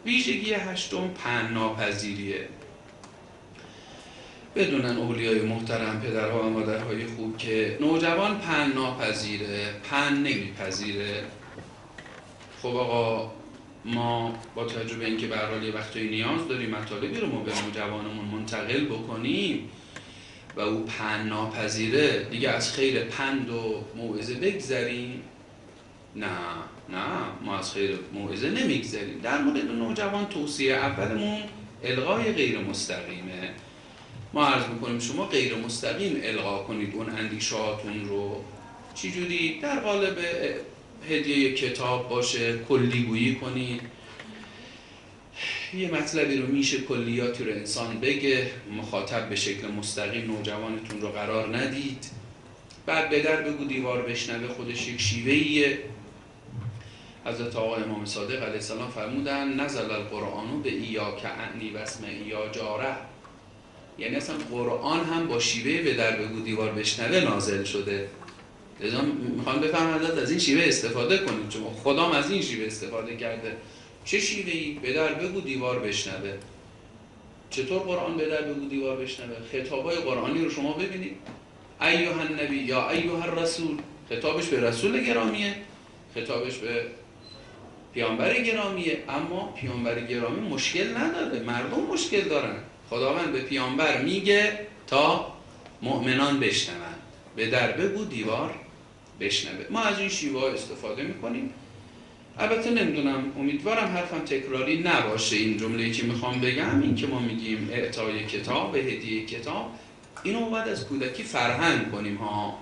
ویژگی هشتم پند ناپذیریه. بدونن اولیای محترم، پدرها و مادرهای خوب، که نوجوان پند ناپذیره، پند نمیپذیره. خب آقا ما با توجه به اینکه به هر حال یه وقتایی نیاز داریم مطالبی رو ما به نوجوانمون منتقل بکنیم و او پند ناپذیره، دیگه از خیر پند و موعظه بگذریم؟ نه، ما از خیر موعظه نمیگذریم. در مورد نوجوان توصیه اولمون الغای غیر مستقیمه. ما عرض میکنیم شما غیر مستقیم الغا کنید اون اندیشاتون رو. چجوری؟ در قالب هدیه کتاب باشه، کلیگویی کنید. یه مطلبی رو میشه کلیاتی رو انسان بگه، مخاطب به شکل مستقیم نوجوانتون رو قرار ندید. بعد به در بگو دیوار بشنوه خودش یک شیوهیه. حضرت آقا امام صادق علیه السلام فرمودن نزل القرآن به ایاک اعنی و اسمع یا جاره، یعنی اصلا قرآن هم با شیوه به در بگو دیوار بشنوه نازل شده. لذا میخوام بفهمم از این شیوه استفاده کنید، چون خدام از این شیوه استفاده کرده. چه شیوهی؟ به در بگو دیوار بشنوه. چطور قرآن به در بگو دیوار بشنوه؟ خطابای قرآنی رو شما ببینید. ایها النبی یا ایها الرسول، خطابش به رسول گرامیه، خطابش به پیامبر گرامیه. اما پیامبر گرامی مشکل نداره، مردم مشکل دارن. خداوند به پیامبر میگه تا مؤمنان بشنون، به در بگو دیوار بشنوه. ما از این شیوه استفاده میکنیم. البته نمیدونم، امیدوارم حرفم تکراری نباشه. این جمله‌ای که میخوام بگم، این که ما میگیم اعطای کتاب، هدیه کتاب، اینو باید از کودکی فرهنگ کنیم ها.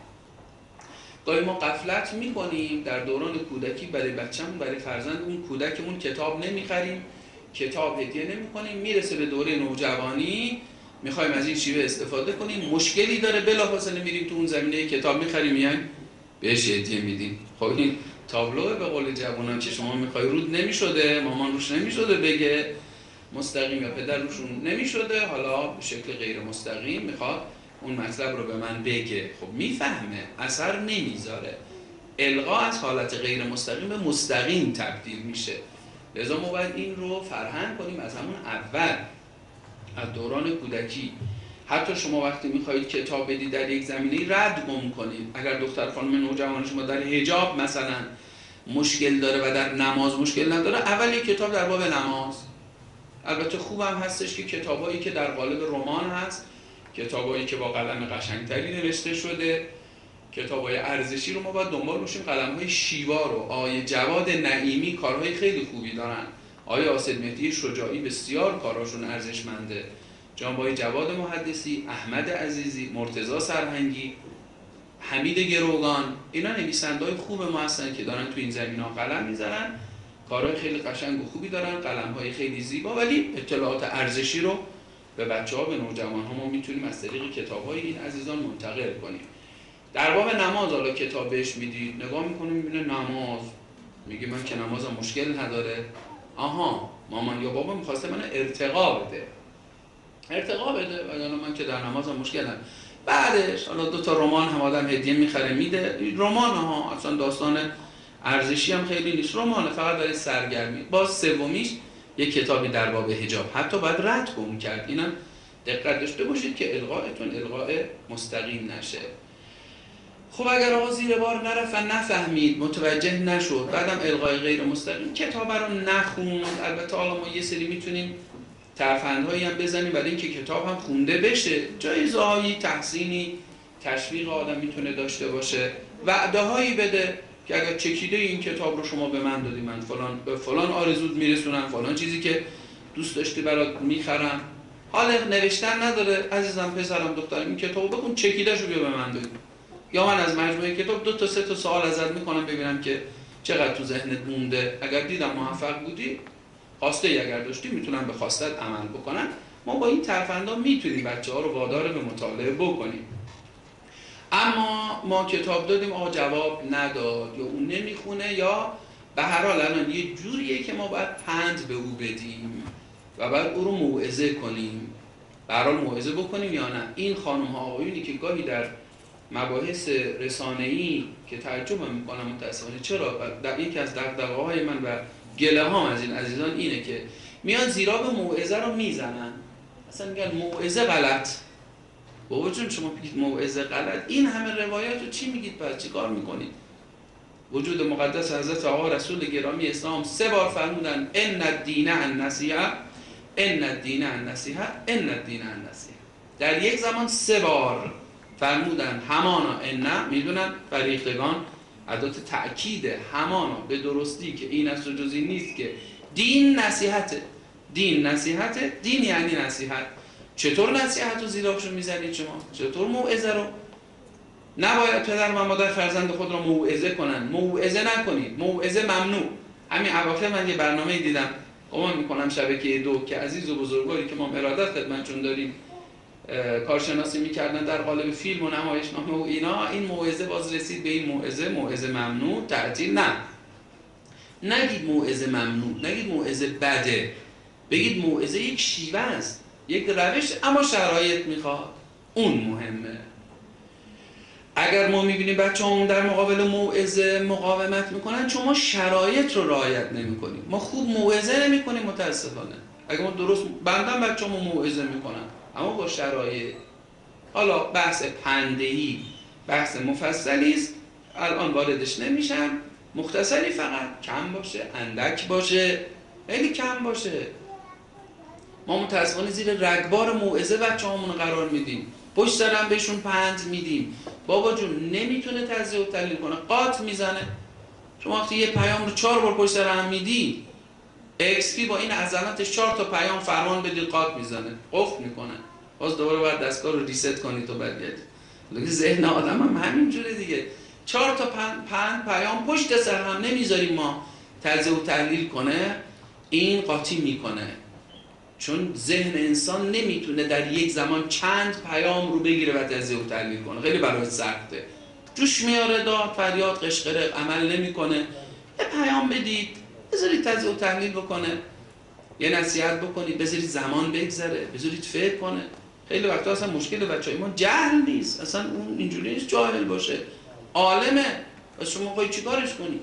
گاهی ما غفلت میکنیم در دوران کودکی، برای بچه‌مون، برای فرزندمون، کودکمون کتاب نمیخریم، کتاب هدیه نمیکنیم. میرسه به دوره نوجوانی میخوایم از این شیوه استفاده کنیم، مشکلی داره، بلافاصله میریم تو اون زمینه کتاب میخریم، میایم بهش هدیه میدیم. خب این تابلوه به قول جوانان که شما میخوای رود نمیشده، مامان روش نمیشده بگه مستقیم، یا پدر روشون نمیشده، حالا به شکل غیر مستقیم میخواد اون مطلب رو به من بگه. خب میفهمه، اثر نمیذاره. الغا از حالت غیر مستقیم به مستقیم تبدیل میشه. لذا ما باید این رو فرهنگ کنیم از همون اول، از دوران کودکی. حتی شما وقتی میخواهید کتاب بدید در یک زمینه رد گم کنید. اگر دختر خانم نوجوان شما در حجاب مثلا مشکل داره و در نماز مشکل نداره، اول یک کتاب در باب نماز. البته خوبم هستش که کتابایی که در قالب رمان هست، کتابایی که با قلم قشنگتری نوشته شده، کتابای ارزشی رو ما باید دنبال باشیم. قلم‌های شیوا رو، آقای جواد نعیمی کارهای خیلی خوبی دارن، آقای آصد مهدی شجاعی بسیار کاراشون ارزشمنده، جناب جواد محدثی، احمد عزیزی، مرتضی سرهنگی، حمید گروگان، اینا نویسنده‌های خوب ما هستن که دارن تو این زمینه‌ها قلم می‌زنن، کارهای خیلی قشنگ و خوبی دارن، قلم‌های خیلی زیبا. ولی اطلاعات ارزشی رو به بچه‌ها، به نوجوان‌ها ما میتونیم از طریق کتاب‌های این عزیزان منتقل کنیم. در باب نماز حالا کتاب بهش میدید، نگاه می‌کنه می‌بینه نماز، میگه من که نمازم مشکل نداره. آها، مامان یا بابا می‌خواسته من ارتقا بده، وگرنه من که در نمازم مشکل نداره. بعدش حالا 2 تا رمان هم آدم هدیه می‌خره میده. رمان ها اصلا داستان ارزشی هم خیلی نیست، رمانه فقط برای سرگرمی. باز سومیش یک کتابی در باب حجاب، حتی باید رد گم کرد. اینم دقت داشته باشید که الغاءتون الغاء مستقیم نشه. خب اگر آقا زیر بار نرفت و نفهمید، متوجه نشد، بعدم الغای غیر مستقیم، کتاب رو نخوند. البته حالا ما یه سری میتونیم ترفندهایی هم بزنیم برای اینکه کتاب هم خونده بشه، جایزه هایی، تحسینی، تشویق آدم میتونه داشته باشه، وعده هایی بده که اگر چکیده این کتاب رو شما به من دادی، من فلان آرزوت میرسونم، فلان چیزی که دوست داشتی برات میخرم. حالا نوشتن نداره، عزیزم، پسرم، دخترم، این کتابو بخون، چکیده‌شو بیا به من بگو. یا من از مجموعه کتاب 2 تا 3 تا سوال ازت میکنم ببینم که چقدر تو ذهنت مونده. اگر دیدم موفق بودی، خواسته ای اگر داشتی، میتونم به خواستت عمل بکنم. ما با این ترفندا میتونیم بچه‌ها رو وادار به مطالعه بکنیم. اما ما کتاب دادیم، آقا جواب نداد، یا اون نمیخونه، یا به هر حال الان یه جوریه که ما باید پند به او بدیم و بعد او رو موعظه کنیم. به هر حال موعظه بکنیم یا نه. این خانم ها آقایونی که گاهی در مباحث رسانه‌ای که تعجب میکنم متأسفانه، چرا در یکی از دغدغه‌های من و گله ها از این عزیزان اینه که میان زیرا به موعظه رو میزنن، اصلا میگن موعظه غلط. بابا جون شما بگید موعظه غلط، این همه روایت رو چی میگید؟ پس چی کار میکنید؟ وجود مقدس حضرت آقا رسول گرامی اسلام 3 بار فرمودن ان الدین النصیحه، ان الدین النصیحه، ان الدین النصیحه. در یک زمان 3 بار فرمودن همانا ان، میدونن فریختگان ادات تأکید همانا به درستی که این است و جزی نیست که دین نصیحته. دین نصیحته، دین یعنی نصیحت. چطور نصیحت رو زیرابشو میزنید شما؟ چطور موعظه رو؟ نباید پدر و مادر فرزند خود را موعظه کنن، موعظه نکنید، موعظه ممنوع. همین اواخر من یه برنامه دیدم، گمان میکنم شبکه 2 که عزیز و بزرگواری که ما ارادت خدمتشون داریم کارشناسی میکردن در قالب فیلم و نمایشنامه و اینا، این موعظه باز رسید به این موعظه ممنوع، تعطیل. نه، نگید موعظه ممنوع، نگید موعظه بده، بگید موعظه یک شیوه است، یک روش، اما شرایط میخواد، اون مهمه. اگر ما میبینیم بچه‌مون در مقابل موعظه مقاومت میکنن چون ما شرایط رو رعایت نمیکنیم، ما خوب موعظه نمیکنیم متاسفانه. اگر ما درست بندم بچه‌مون موعظه میکنن اما با شرایط. حالا بحث پندهی بحث مفصلی است، الان واردش نمیشم، مختصری فقط کم باشه، اندک باشه، خیلی کم باشه. ما متاسفانه زیر رگبار موعظه بچه‌هامون قرار میدیم، پشت سرم بهشون پند میدیم. بابا جون نمیتونه تزیه و تحلیل کنه، قاط میزنه. شما وقتی یه پیام رو 4 بار پشت سر هم میدی، XP با این عظمتش 4 تا پیام فرمان بدی قاط میزنه، قفل میکنه، باز دوباره باید دستگاه رو ریست کنی تو برگردی. دیگه ذهن آدم هم همینجوره دیگه. 4 تا پیام پشت سر هم نمیذاریم ما تزیه و تحلیل کنه، این قاطی میکنه. چون ذهن انسان نمیتونه در یک زمان چند پیام رو بگیره و تجزیه و تحلیل کنه، خیلی برای سخته. جوش میاره داد فریاد قشقرق، عمل نمیکنه. یه پیام بدید، بذارید تجزیه و تحلیل بکنه، یه نصیحت بکنید، بذارید زمان بگذره، بذارید فکر کنه. خیلی وقتا اصلا مشکل بچهای ما جهل نیست، اصلا اون اینجوری نیست جاهل باشه، عالمه، بس شما باید چیکارش کنید؟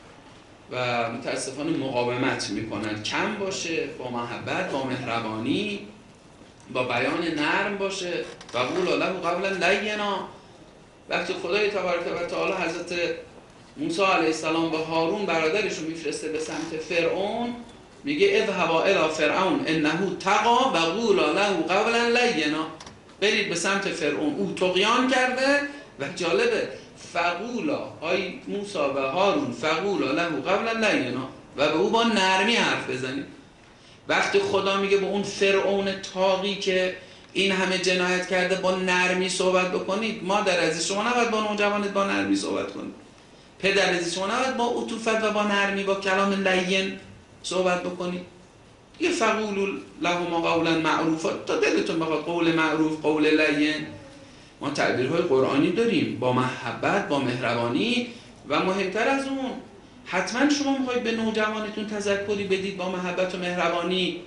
و متاسفانه مقاومت میکنن. کم باشه، با محبت، با مهربانی، با بیان نرم باشه. و قول له قولا لینا. وقتی خدای تبارک و تعالی حضرت موسی علیه السلام به هارون برادرش رو میفرسته به سمت فرعون، میگه اذهبا الی فرعون انه طغی و قولا له قولا لینا. برید به سمت فرعون، او طغیان کرده. و جالبه فقولا، ای موسی و هارون، فقولا له قولا لینا، و به او با نرمی حرف بزنید. وقتی خدا میگه به اون فرعون طاغی که این همه جنایت کرده با نرمی صحبت بکنید، مادر عزیز شما نباید با نوجوانت با نرمی صحبت کنید، پدر عزیز شما نباید با عطوفت و با نرمی با کلام لین صحبت بکنید. یه فقول لهما قولا معروفا، تا دلتون بخواد قول معروف، قول لین. ما تعبیرهای قرآنی داریم، با محبت، با مهربانی. و مهمتر از اون، حتما شما میخواید به نوجوانتون تذکری بدید با محبت و مهربانی،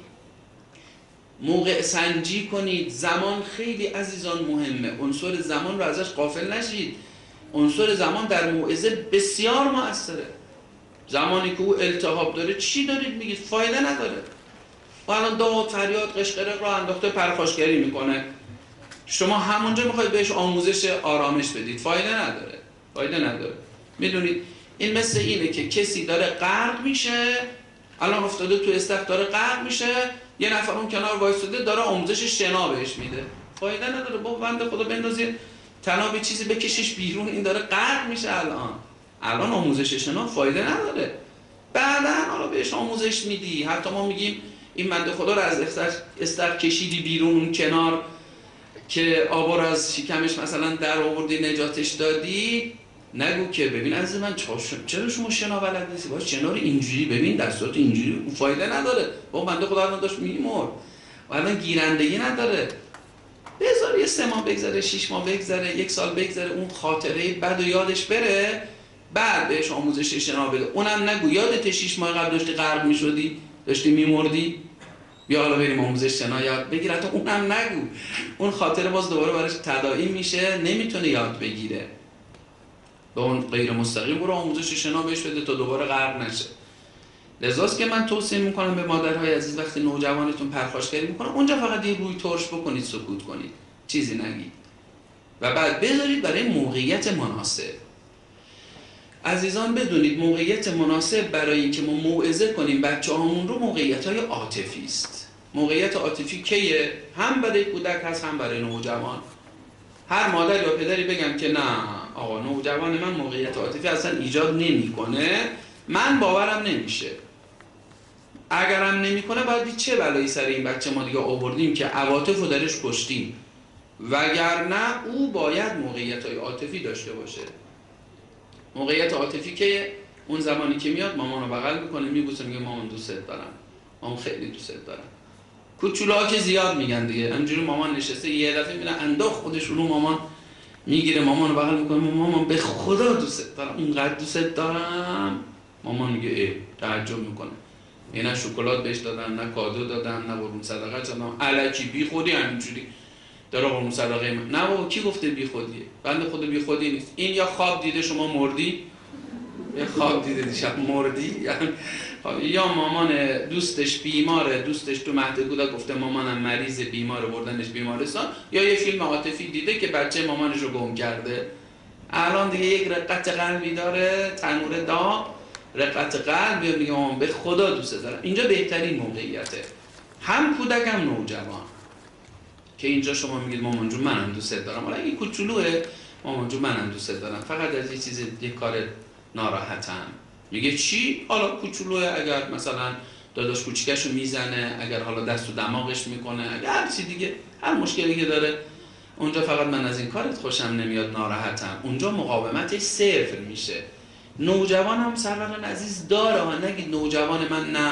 موقع سنجی کنید. زمان خیلی عزیزان مهمه، عنصر زمان رو ازش غافل نشید. عنصر زمان در موعظه بسیار مؤثره. زمانی که او التهاب داره چی دارید میگید؟ فایده نداره. و الان داد فریاد قشقرق رو انداخته پرخاشگری میکنه، شما همونجا میخواید بهش آموزش آرامش بدید، فایده نداره، فایده نداره. میدونید این مثل اینه که کسی داره غرق میشه، الان افتاده تو استخر داره غرق میشه، یه نفر اون کنار وایساده داره آموزش شنا بهش میده، فایده نداره. با بنده خدا بندازید تناب چیزی بکشیش بیرون، این داره غرق میشه. الان آموزش شنا فایده نداره، بعداً حالا بهش آموزش میدی. حتی ما میگیم این بنده خدا رو از استخر کشیدی بیرون اون کنار که آب رو از شکمش مثلا در آوردی نجاتش دادی، نگو که ببین از من چرا شما شنا بلد نیستی، باید شنا رو اینجوری ببین، دستات اینجوری، فایده نداره. با بنده خدا الان داشت میمرد و الان گیرندگی نداره. بذار یه 3 ماه بگذره، 6 ماه بگذره، 1 سال بگذره، اون خاطره بد و یادش بره، بعد بهش آموزش شنا بده. اونم نگو یادت 6 ماه قبل داشتی غرق میشدی، داشتی میمردی، بیا حالا بریم آموزش شنا یاد بگیر. حتی اونم نگو، اون خاطره باز دوباره براش تداعی میشه، نمیتونه یاد بگیره. به اون غیر مستقیم برو آموزش شنا بهش بده تا دوباره غرق نشه. لذاست که من توصیه میکنم به مادرهای عزیز وقتی نوجوانتون پرخاشگری میکنن اونجا فقط یه روی ترش بکنید، سکوت کنید، چیزی نگید و بعد بذارید برای موقعیت مناسب. عزیزان بدونید موقعیت مناسب برای اینکه ما موعظه کنیم بچه‌هامون رو موقعیت‌های عاطفی است. موقعیت عاطفی کیه؟ هم برای کودک هست هم برای نوجوان. هر مادر یا پدری بگم که نه آقا نوجوان من موقعیت عاطفی اصلا ایجاد نمی‌کنه، من باورم نمیشه. اگرم نمی‌کنه باید چه بلایی سر این بچه ما دیگه آوردیم که عواطف رو درش کشتیم، وگرنه او باید موقعیت‌های عاطفی داشته باشه. موقعیت عاطفی که اون زمانی که میاد مامانو بغل میکنه، میبوسه، میگه مامان دوستت دارم، مامان خیلی دوستت دارم. کوچولوها که زیاد میگن دیگه، همینجوری مامان نشسته یه دفعه میبینه انداخت خودش رو مامان، میگیره مامانو بغل میکنه، مامان به خدا دوستت دارم، اینقدر دوستت دارم. مامان میگه ای، تعجب میکنه، نه شکلات بهش دادن، نه کادو دادن، نه قربون صدقه دادن، الکی بی خودی همینجوری داره قربون صدقه من. نه بابا کی گفته بی خودیه؟ بنده خود بی خودی نیست. این یا خواب دیده شما مردی، یا خواب دیده دیشب مردی، یا مامان دوستش بیماره، دوستش تو مهد کودک گفته مامانم مریض بیماره بردنش بیمارستان، یا یه فیلم عاطفی دیده که بچه مامانش رو گم کرده. الان دیگه یک رقت قلبی داره، تنور داغ، رقت قلب، میگه مامان به خدا دوست دارم. اینجا بهترین موقعیته، هم کودک هم نوجوان، که اینجا شما میگید مامان جون منم دوستت دارم. حالا این کوچولوئه، مامان جون منم دوستت دارم، فقط از یه چیز، یه کار ناراحتم. میگه چی؟ حالا کوچولوئه، اگر مثلا داداش کوچیکشو میزنه، اگر حالا دست و دماغش میکنه، اگر هر چی دیگه، هر مشکلی که داره، اونجا فقط من از این کارت خوشم نمیاد، ناراحتم. اونجا مقاومتش صفر میشه. نوجوان هم سروران عزیز داره ها، نگید نوجوان من نه.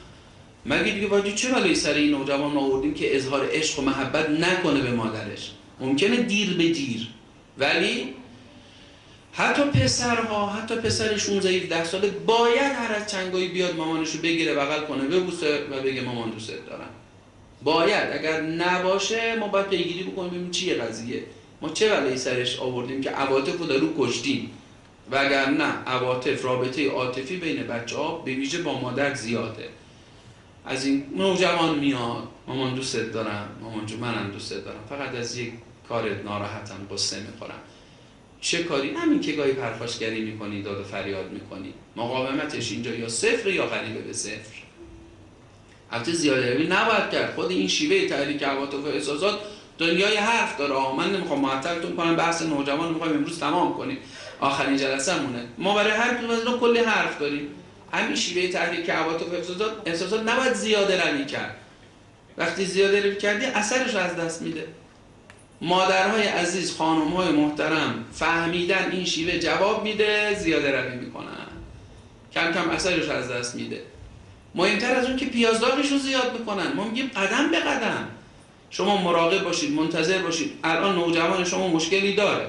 مگه دیگه باید چه بلایی سر این نوجوان آوردیم که اظهار عشق و محبت نکنه به مادرش؟ ممکنه دیر به دیر، ولی حتی پسرها، حتی پسر 16-17 ساله باید هر از چنگایی بیاد مامانشو بگیره، بغل کنه، ببوسه و بگه مامان دوستت دارم. باید. اگر نباشه ما باید پیگیری بکنیم ببینیم چیه قضیه، ما چه بلایی سرش آوردیم که عواطف رو درو کشتیم. وگرنه عواطف، رابطه عاطفی بین بچه‌ها به ویژه با مادر زیاده. از این نوجوان میاد مامان دوستت دارم، مامان جون منم دوستت دارم، فقط از یک کار ناراحتم، قصه میخورم. چه کاری؟ همین که گاهی پرخاشگری میکنی، داد و فریاد میکنی، مقاومتش اینجا یا صفر یا قریب به صفر. البته زیاده‌روی نباید کرد. خود این شیوه تحریک عواطف و احساسات دنیای حرف داره. من نمیخوام معطلتون کنم، بحث نوجوان میخوایم امروز تمام کنیم، آخرین جلسه مونه. ما برای هر کدوم از اینا کلی حرف داریم. همین شیوه تحریک عواطف و احساسات نباید زیاده روی کرد. وقتی زیاده روی کردی اثرش رو از دست میده. مادرهای عزیز، خانم‌های محترم، فهمیدن این شیوه جواب میده، زیاده روی میکنن، کم کم اثرش رو از دست میده. مهمتر از اون که پیازداغش رو زیاد میکنن. ما میگیم قدم به قدم شما مراقب باشید، منتظر باشید. الان نوجوان شما مشکلی داره،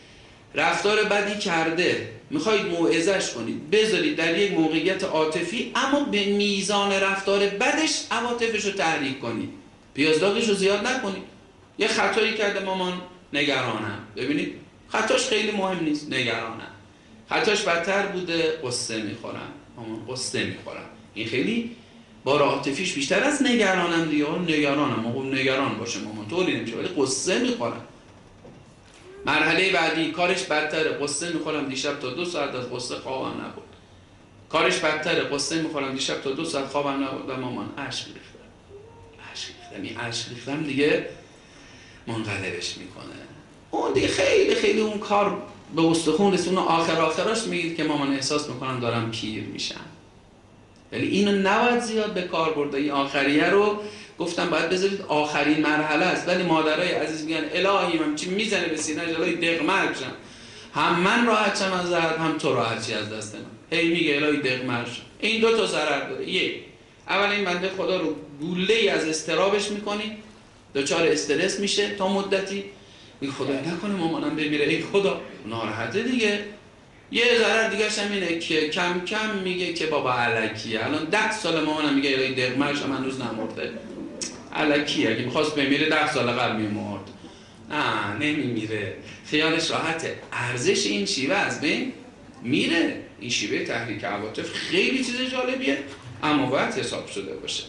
رفتار بدی کرده، میخواید موعظه‌اش کنید، بذارید در یک موقعیت عاطفی، اما به میزان رفتار بدش عواطفش رو تحریک کنید، پیازداغش رو زیاد نکنید. یه خطایی کرده مامان نگرانم، ببینید خطاش خیلی مهم نیست، نگرانم. خطاش بدتر بوده، قصه میخورم، مامان قصه میخورم. این خیلی بار عاطفیش بیشتر از نگرانم دیگه. نگرانم، اون نگران باشه مامان طوری نمیشه، ولی قصه میخورم. مرحله بعدی کارش بدتره، قصه میخورم دیشب تا 2 ساعت از قصه خوابم نبود. کارش بدتره، قصه میخورم دیشب تا 2 ساعت خوابم نبود و مامان اشک ریختم. این اشک ریختم دیگه منقلبش میکنه. اون دیگه خیلی خیلی اون کار به استخون رسونه. آخراش میگید که مامان احساس میکنم دارم پیر میشم. ولی اینو نباید زیاد به کار برده. این آخریه رو گفتم باید بذارید آخرین مرحله است. ولی مادرای عزیز میگن الهی من چی میزنه به سینه‌اش، الهی دغمر شم، هم من راحت شم از ضرر، هم تو راحت شی از دست من. هی میگه الهی دغمر شم. این 2 تا ضرر داره. یک، اول این بنده خدا رو گوله‌ای از استرابش میکنی، دچار استرس میشه تا مدتی، میگه خدا نکنه مامانم بمیره، ای خدا، ناراحته دیگه. یه ضرر دیگه هم اینه که کم کم میگه که بابا الکیه. الان 10 سال مامانم میگه الهی دغمرش، من هنوز نمرده. الکیه، اگه میخواست بمیره 10 سال قبل میمرد. نه نمیمیره، خیالش راحته. ارزش این شیوه از بین میره. این شیوه تحریک عواطف خیلی چیز جالبیه. اما باید حساب شده باشه.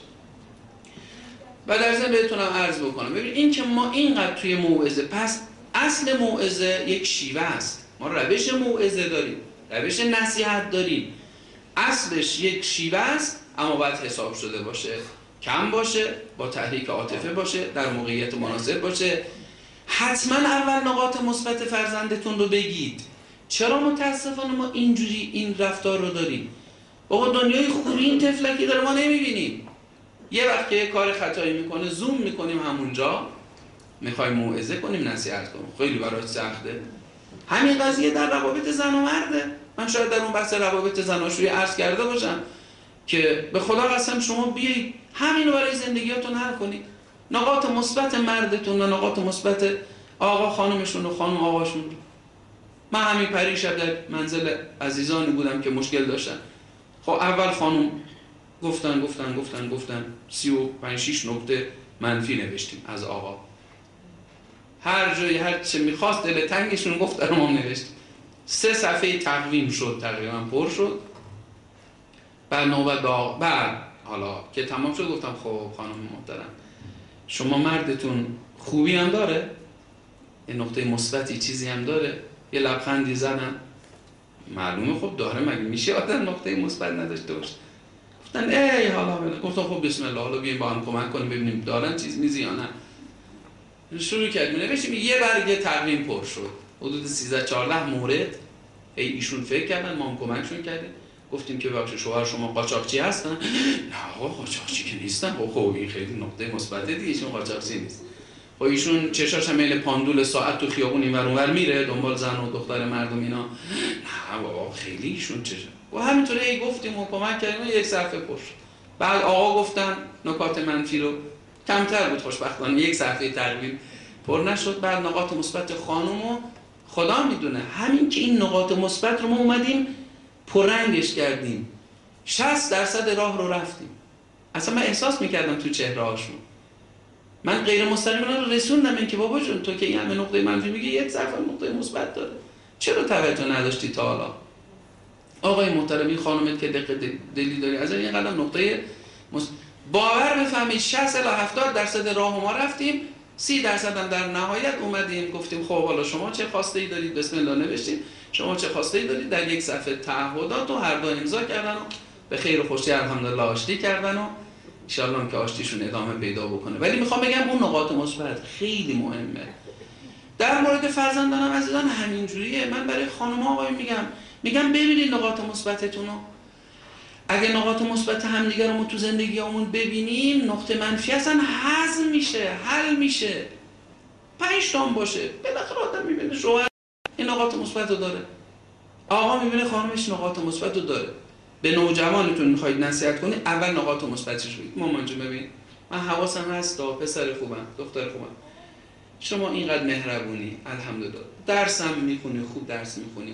و در ضمن بهتونم عرض بکنم، ببین این که ما اینقدر توی موعظه، پس اصل موعظه یک شیوه است. ما روش موعظه داریم، روش نصیحت داریم، اصلش یک شیوه است، اما باید حساب شده باشه، کم باشه، با تحریک عاطفه باشه، در موقعیت مناسب باشه. حتما اول نقاط مثبت فرزندتون رو بگید. چرا متاسفانه ما اینجوری این رفتار رو داریم؟ بابا دنیای خوبی این تفلکی داره ما نمیبینیم. یه وقت که کار خطایی میکنه زوم میکنیم همونجا، میخوایم موعظه کنیم، نصیحت کنیم، خیلی براش سخته. همین قضیه در روابط زن و مرده. من شاید در اون بحث روابط زناشویی عرض کرده باشم که به خدا قسم شما بیایید همین برای زندگیاتون حل کنید. نقاط مثبت مردتون و نقاط مثبت آقا خانمشون و خانم آقاشون رو. من همین پریشب در منزل عزیزانی بودم که مشکل داشتن. خب اول خانم گفتن 35-6 نکته منفی نوشتیم از آقا. هر جایی هر چه میخواست دل تنگشون گفت در ما نوشتیم. 3 صفحه تقویم شد، تقریبا پر شد. بعد نوبت بعد حالا که تمام شد گفتم خب خانم محترم شما مردتون خوبی هم داره؟ یه نقطه مثبتی چیزی هم داره؟ یه لبخندی زدن. معلومه خب داره، مگه میشه آدم نقطه مثبت نداشته باشه؟ گفتن ای حالا بله. گفتم خب بسم الله، حالا بیایم با هم کمک کنیم ببینیم دارن چیز میزی یا نه. شروع کردیم نوشتیم. یه برگه تقویم پر شد، حدود 13-14 مورد. ایشون فکر کردن، ما هم کمکشون کردیم. گفتیم که بخش شوهر شما قاچاقچی هستن؟ نه آقا قاچاقچی که نیستن. خب این خیلی نقطه مثبته دیگه، ایشون قاچاقچی نیست. خب ایشون چشاش میل پاندول ساعت تو خیابون اینور اونور میره دنبال زن و دختر مردم اینا. نه بابا خیلی ایشون چشا. و همینطوری گفتیم و کمک کردیم. یک صفحه پر شد. بعد آقا گفتن نکات منفی رو، کمتر بود خوشبختانه، یک صفحه تقویم پر نشد. بعد نقاط مثبت خانومو خدا میدونه همین که این نقاط مثبت رو ما اومدیم پررنگش کردیم. 60% راه رو رفتیم. اصلا من احساس میکردم تو چهره هاشون. من غیر مستقیما رو رسوندم این که بابا جون تو که این همه نقطه منفی میگی، یک صفحه نقطه مثبت داره، چرا توجه نداشتی تا حالا؟ آقای محترم این خانومت که دقیق دلی داری از این قدم نقطه باور بفهمید 60-70% راه ما رفتیم. 30% هم در نهایت اومدیم گفتیم خب حالا شما چه خواسته ای دارید؟ بسم الله نوشتیم. شما چه خواسته ای دارید؟ در یک صفحه تعهدات و هر دو امضا کردن و به خیر و خوشی الحمدلله آشتی کردن و ان شاء الله که آشتیشون ادامه پیدا بکنه. ولی میخوام بگم اون نقاط مثبت خیلی مهمه. در مورد فرزندانم عزیزان همینجوریه. من برای خانم‌ها آقای میگم ببینید نقاط مثبتتون رو. اگه نقاط مثبت همدیگه رو ما تو زندگیامون ببینیم، نقطه منفی اصلا هضم میشه، حل میشه. 5 تا باشه بالاخره آدم میبینه شوهر این نقاط مثبت رو داره، آقا میبینه خانمش نقاط مثبت رو داره. به نوجوانتون میخواید نصیحت کنید اول نقاط مثبتش رو بگید. مامان جون ببین من حواسم هست تا پسر خوبم، دختر خوبم، شما اینقدر مهربونی، الحمدلله، درسم میخونی، خوب درس میخونی،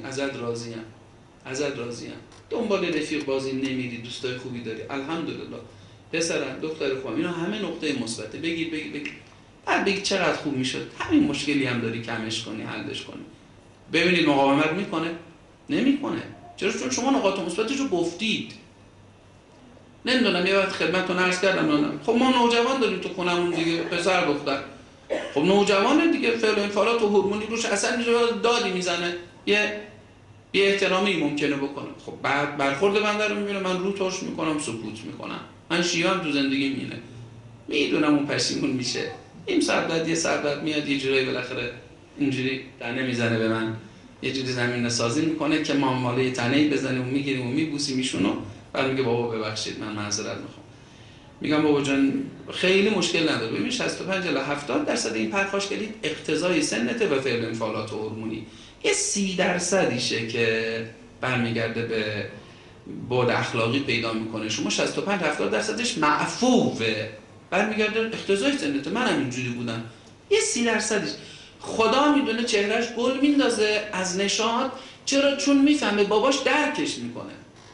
ازت راضیم، دنبال رفیق بازی نمیری، دوستای خوبی داری، الحمدلله، پسرم دختر خوبم. اینا همه نقطه مثبته. بگید بعد بگید چقدر خوب میشد همین مشکلی هم داری کمش کنی، حلش کنی. ببینید مقاومت میکنه؟ نمیکنه. چرا؟ چون شما نقاط مثبتش رو گفتید. نمیدونم یه وقت خدمتتون عرض کردم خب ما نوجوان داریم تو خونمون دیگه، پسر دختر. خب نوجوانه دیگه، فعل و انفعالات و هورمونی روش اصلا دادی میزنه، یه بی احترامی ممکنه بکنه. خب بعد برخورد بنده رو میبینه، من رو ترش میکنم، سکوت میکنم. من شیوام تو زندگی مینه، میدونم اون پشیمون میشه، این ساعت یه ساعت میاد یه جوری بالاخره اینجوری تنه میزنه به من، یه جوری زمین سازی میکنه که ما ماله تنه‌ای بزنیم و میگیریم و میبوسیم ایشونو. بعد میگه بابا ببخشید من معذرت میخوام. میگم بابا جان خیلی مشکل نداره. ببین 65-70% این پرخاشگری اقتضای سنته و فعل انفعالات و هورمونی. یه 30%شه که برمیگرده به بعد اخلاقی پیدا میکنه. شما 65-70%ش معفوه، برمیگرده اقتضای سنته. منم اینجوری بودم. یه 30%ش خدا میدونه چهرهش گل میندازه از نشاط. چرا؟ چون میفهمه باباش درکش میکنه.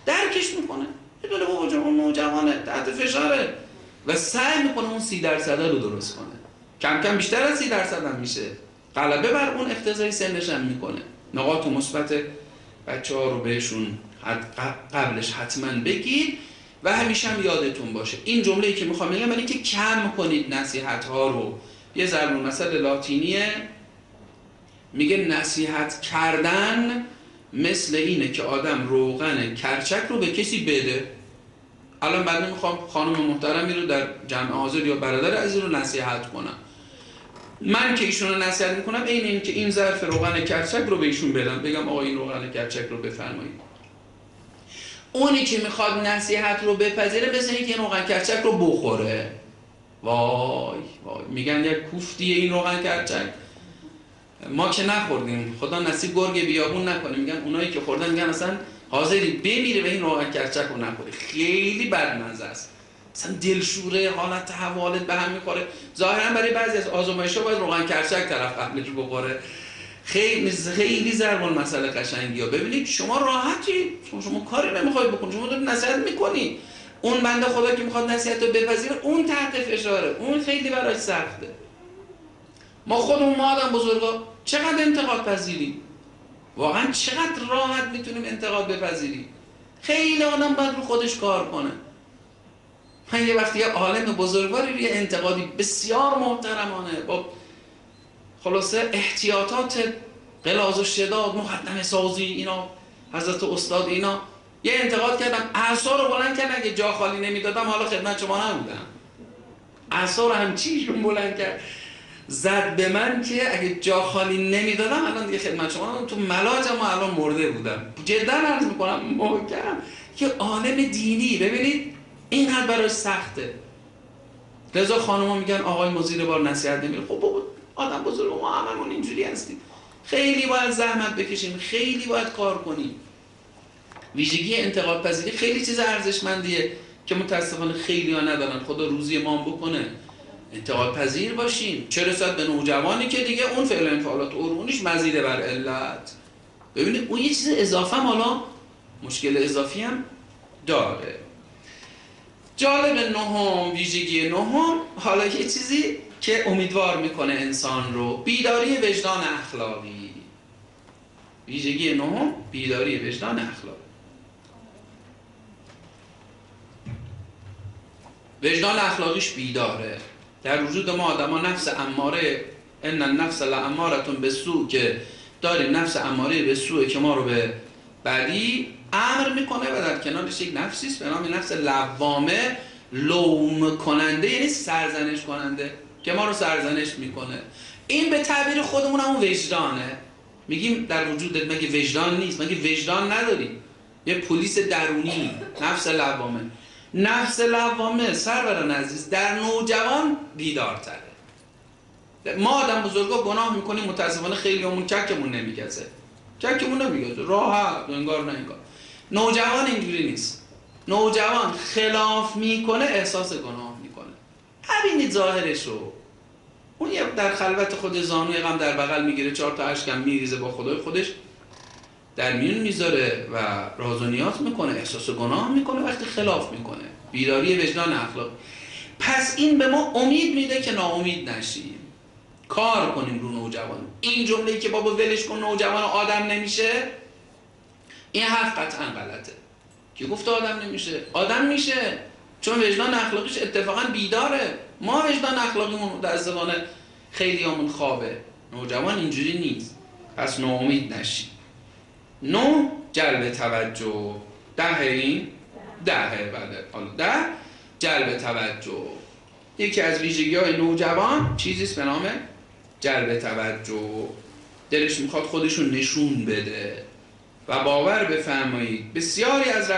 میدونه بابا جون اون نوجوانه تحت فشاره و سعی میکنه اون 30% رو درست کنه. کم کم بیشتر از 30% هم میشه، غلبه بر اون اقتضای سنش هم میکنه. نقاط مثبت بچه‌ها رو بهشون قبلش حتما بگید. و همیشه هم یادتون باشه این جمله‌ای که میخوام بگم اینه که کم کنید نصیحت ها رو. یه ضرب المثل لاتینیه میگه نصیحت کردن مثل اینه که آدم روغن کرچک رو به کسی بده. الان بعد میخوام خانم محترمی رو در جمع حاضر یا برادر عزیز رو نصیحت کنم. من که ایشون رو نصیحت میکنم این که این ظرف روغن کرچک رو به ایشون بدم، بگم آقا این روغن کرچک رو بفرمایید. اونی که میخواد نصیحت رو بپذیره مثل اینه که این روغن کرچک رو بخوره. وای وای میگن یک کوفتیه این روغن کرچک. ما که نخوردیم، خدا نصیب گرگ بیابون نکنه. میگن اونایی که خوردن میگن اصلا حاضری بمیره و این روغن کرچک رو نخوره. خیلی بدمزه است، اصلا دلشوره، حالت حوالت به هم میخوره. ظاهرا برای بعضی از آزمایش‌ها باید روغن کرچک طرف قبلش رو بخوره. خیلی ضرب المثل قشنگیه. ببینید شما راحتی، شما کاری نمیخواید بکنید، شما دارید نصیحت میکنید. اون بنده خدا که میخواد نصیحت رو بپذیره اون تحت فشاره، اون خیلی براش سخته. ما خودمون ما آدم بزرگا چقدر انتقاد پذیریم، واقعا چقدر راحت میتونیم انتقاد بپذیریم. خیلی آدم باید رو خودش کار کنه. من یه وقتی یه عالم بزرگواری روی انتقادی بسیار محترمانه با خلاصه احتیاطات غلاظ و شداد، مقدمه سازی، اینا حضرت استاد اینا، یه انتقاد کردم، اعصا رو بلند کردن. اگه جا خالی نمیدادم حالا خدمت شما نبودم. اعصا رو همچیشون بلند کرد، زد به من که اگه جا خالی نمیدادم الان دیگه خدمت شما نبودم، تو ملاجم و الان مرده بودم. جدا عرض میکنم محکم که عالم دینی ببینید اینقدر براش سخته. لذا خانم‌ها میگن آقای مزیر بار نصیحت نمیره. خب بابا آدم بزرگ ما هممون اینجوری هستیم. خیلی باید زحمت بکشیم، خیلی باید کار کنیم. ویژگی انتقاد پذیری خیلی چیز ارزشمندیه که متاسفانه خیلی ها ندارن. خدا روزی ما بکنه انتقاد پذیر باشیم. چه رسد به نوجوانی که دیگه اون فعل انفعالات هورمونیش مزیده بر علت. ببینید اون یه چیز اضافه هم، حالا مشکل اضافی هم داره. جالب نهم، ویژگی نهم، حالا یه چیزی که امیدوار میکنه انسان رو، بیداری وجدان اخلاقی. ویژگی نهم، بیداری وجدان اخلاقی. وجدان اخلاقیش بیداره. در وجود ما آدم ها نفس اماره، ان النفس لامارة بالسوء، که داریم نفس اماره به سوء که ما رو به بدی امر میکنه و در کنارش یک نفسی است به نام نفس لوامه، لوم کننده، یعنی سرزنش کننده که ما رو سرزنش میکنه. این به تعبیر خودمون همون وجدانه. میگیم در وجودت مگه وجدان نیست؟ مگه وجدان نداری؟ یه پلیس درونی، نفس لوامه. نفس لوامه سروران عزیز در نوجوان بیدارتره. ما آدم بزرگا گناه میکنیم، متاسفانه خیلی همون چکمون نمیگذه، چکمون نمیگذه، راحت انگار نه انگار. نوجوان اینجوری نیست. نوجوان خلاف میکنه احساس گناه میکنه. ببینید ظاهرشو، اون یه در خلوت خود زانوی غم در بغل میگیره، 4 تا اشکم میریزه با خدای خودش در میون میذاره و راز و نیاز میکنه، احساس گناه میکنه وقتی خلاف میکنه. بیداری وجدان اخلاق. پس این به ما امید میده که ناامید نشیم، کار کنیم رو نوجوان. این جمله‌ای که بابا ولش کن نوجوان آدم نمیشه، این حرف قطعا غلطه. کی گفته آدم نمیشه؟ آدم میشه، چون وجدان اخلاقیش اتفاقا بیداره. ما وجدان اخلاقیمون متأسفانه خیلیامون خوابه. نوجوان اینجوری نیست. پس ناامید نشیم. 9 جلب توجه. 10 این 10 بله، حالا 10 جلب توجه. یکی از ویژگی‌های نوجوان چیزیست به نام جلب توجه. دلش میخواد خودشون نشون بده. و باور بفرمایید بسیاری از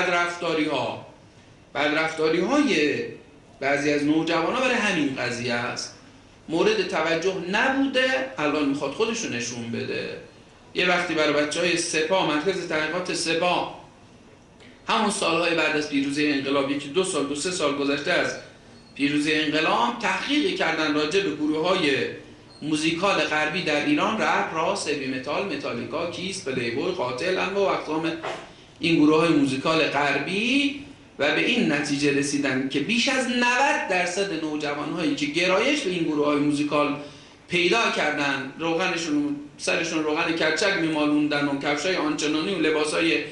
بدرفتاری‌های بعضی از نوجوان‌ها برای همین قضیه است. مورد توجه نبوده، الان میخواد خودشون نشون بده. یه وقتی برای بچه‌های سپاه، مرکز تحقیقات سپاه، همون سالهای بعد از پیروزی انقلاب، یکی 2-3 سال گذشته از پیروزی انقلاب، تحقیقی کردن راجع به گروه‌های موزیکال غربی در ایران، رپ، راس، هوی متال، متالیکا، کیس، پلیبوی، قاتل، انواع و اقسام این گروه‌های موزیکال غربی، و به این نتیجه رسیدن که بیش از 90% نوجوان‌هایی که گرایش به این گروه‌های موزیکال پیدا کردن، روغنشون سرشون روغن کرچک میمالوندن و کفشای آنچنانی و لباسای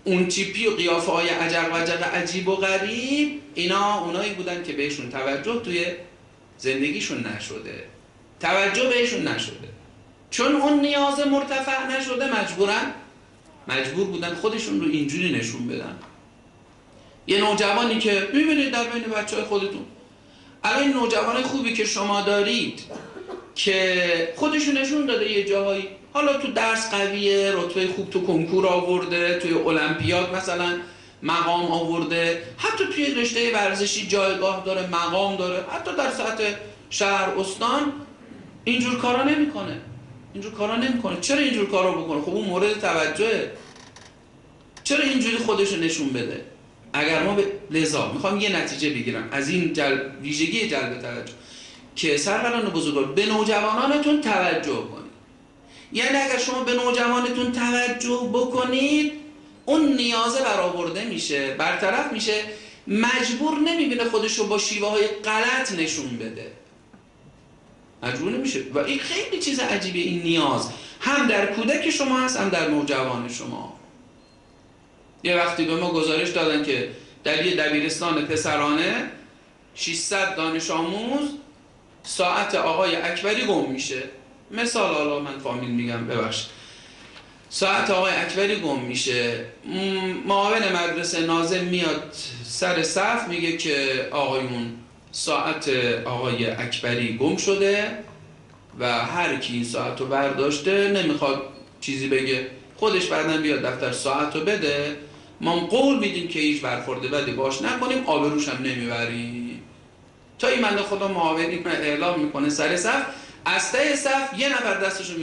اون تیپی و قیافه های عجق و عجق عجیب و غریب، اینا اونایی بودن که بهشون توجه توی زندگیشون نشده، توجه بهشون نشده، چون اون نیاز مرتفع نشده مجبور بودن خودشون رو اینجوری نشون بدن. یه نوجوانی که میبینید در بین بچه های خودتون الان این نوجوان خوبی که شما دارید که خودشون نشون داده یه جاهایی، حالا تو درس قویه، رتبه خوب تو کنکور آورده، توی المپیاد مثلا مقام آورده، حتی توی رشته ورزشی جایگاه داره، مقام داره، حتی در سطح شهر استان اینجور کارا نمیکنه. چرا اینجور کارا بکنه؟ خب اون مورد توجهه. چرا اینجوری خودشو نشون بده؟ اگر ما لذا میخوام یه نتیجه بگیرم از این ویژگی جلب توجه که سروران بزرگوار به نوجوانانتون توجه کنید. یعنی اگر شما به نوجوانتون توجه بکنید، اون نیازه برآورده میشه، برطرف میشه، مجبور نمیبینه خودشو با شیوه های غلط نشون بده، مجبور نمیشه. و این خیلی چیز عجیبه، این نیاز هم در کودک شما هست هم در نوجوان شما. یه وقتی به ما گزارش دادن که در یه دبیرستان پسرانه 600 دانش آموز ساعت آقای اکبری گم میشه. مثال، حالا من فامیل میگم ببخشید، ساعت آقای اکبری گم میشه. معاون مدرسه ناظم میاد سر صف میگه که آقایون ساعت آقای اکبری گم شده و هر کی این ساعت رو برداشته نمیخواد چیزی بگه، خودش بعدن بیاد دفتر ساعت رو بده، ما قول میدیم که هیچ برخورد بدی باش نکنیم، آبروش هم نمیبریم. تا این بنده خدا معاونی اعلام میکنه سر صف، از ته صف یه نفر دستشو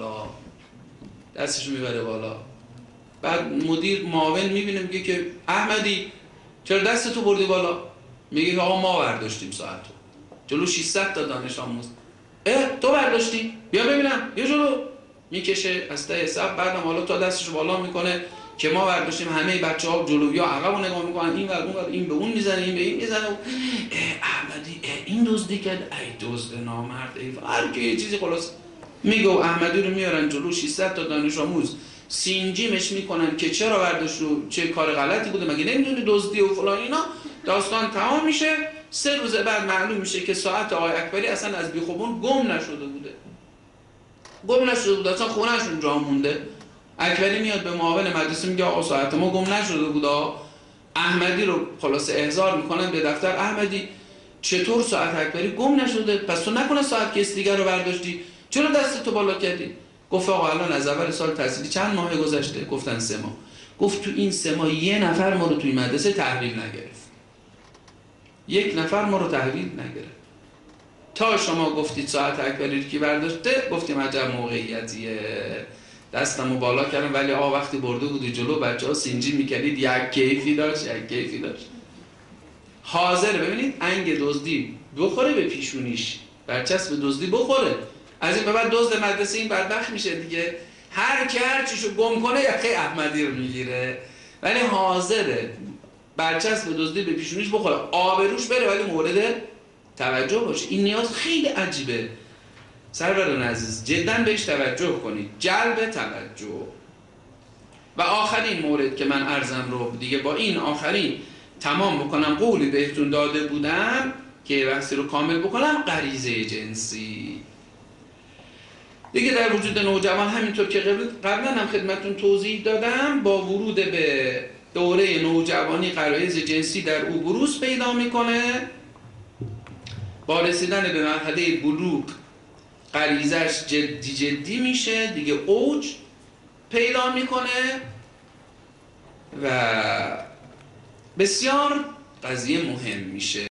میبره بالا. بعد مدیر معاون میبینه میگه که احمدی چرا دستتو بردی بالا؟ میگه آقا ما برداشتیم ساعتو، جلو 600 تا دانش آموز. تو برداشتی؟ بیا ببینم، یه جلو میکشه از ته صف، بعدم حالا تا دستشو بالا میکنه که ما برداشتیم. همه بچه‌ها جلو یا عقبو نگاه میکنن، این ور اون ور، این به اون میزنه، این به این میزنه. احمدی این دزدی کرد، ای دزد نامرد، ای هر کی یه چیزی خلاص میگه. احمدی رو میارن جلو 600 تا دانش آموز، سینجیمش میکنن که چرا برداشت رو، چه کار غلطی بوده، مگه نمیدونی دزدی و فلان اینا. داستان تمام میشه. 3 روز بعد معلوم میشه که ساعت آقای اکبری اصلا از بیخوبون گم نشده بوده، اصلا خونه‌اش اونجا مونده. اکبری میاد به معاون مدرسه میگه آقا ساعت ما گم نشده بوده. احمدی رو خلاص احضار میکنن به دفتر. احمدی چطور ساعت اکبری گم نشده؟ پس تو نکنه ساعت کس دیگر رو برداشتی؟ چرا دستتو بالا کردی؟ گفت آقا الان از اول سال تحصیلی چند ماه گذشته؟ گفتن 3 ماه. گفت تو این 3 ماه یه نفر ما رو توی مدرسه تحویل نگرفت، یک نفر ما رو تحویل نگرفت. تا شما گفتید ساعت اکبری رو کی برداشته، گفتیم عجب موقعیتیه، دستمو بالا کردم. ولی وقتی برده بودی جلو بچه‌ها سینجی میکردید، یک کیفی داشت. حاضر ببینید انگ دزدی بخوره به پیشونیش، برچسب دزدی بخوره. از این به بعد دزد مدرسه این بدبخت میشه دیگه، هر کی هر چیشو گم کنه یخه احمدی رو میگیره. ولی حاضره برچسب دزدی به پیشونیش بخوره، آبروش بره، ولی مورد توجه باشه. این نیاز خیلی عجیبه سروران عزیز، جدا بهش توجه کنید، جلب توجه. و آخرین مورد که من عرضم رو دیگه با این آخرین تمام بکنم، قولی بهتون داده بودم که بحثی رو کامل بکنم، غریزه جنسی. دیگه در وجود نوجوان همینطور که قبلا هم خدمتون توضیح دادم، با ورود به دوره نوجوانی غرایز جنسی در او بروز پیدا میکنه. با رسیدن به مرحله بلوغ غریزش جدی میشه دیگه، اوج پیدا میکنه و بسیار قضیه مهم میشه.